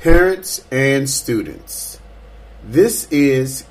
Parents and students, this is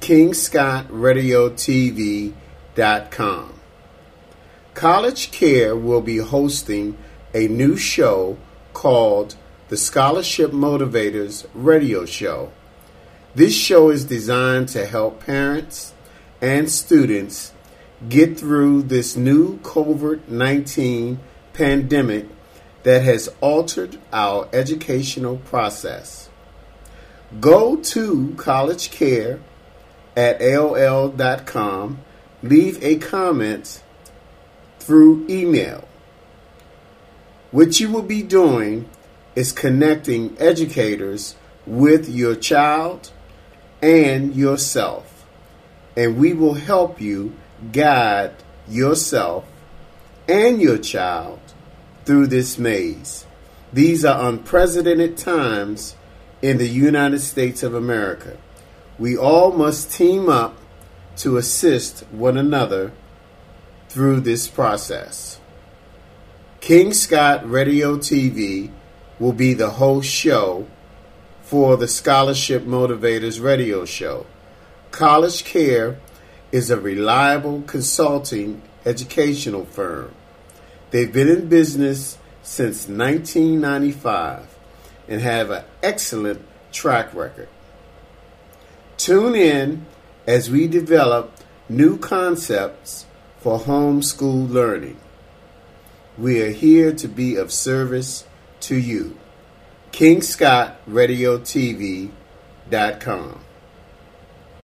KingScottRadioTV.com. College Care will be hosting a new show called the Scholarship Motivators Radio Show. This show is designed to help parents and students get through this new COVID-19 pandemic that has altered our educational process. Go to College Care at AOL.com, leave a comment through email. What you will be doing is connecting educators with your child and yourself, and we will help you guide yourself and your child through this maze. These are unprecedented times in the United States of America. We all must team up to assist one another through this process. King Scott Radio TV will be the host show for the Scholarship Motivators Radio Show. College Care is a reliable consulting educational firm. They've been in business since 1995 and have an excellent track record. Tune in as we develop new concepts for homeschool learning. We are here to be of service to you. KingScottRadioTV.com.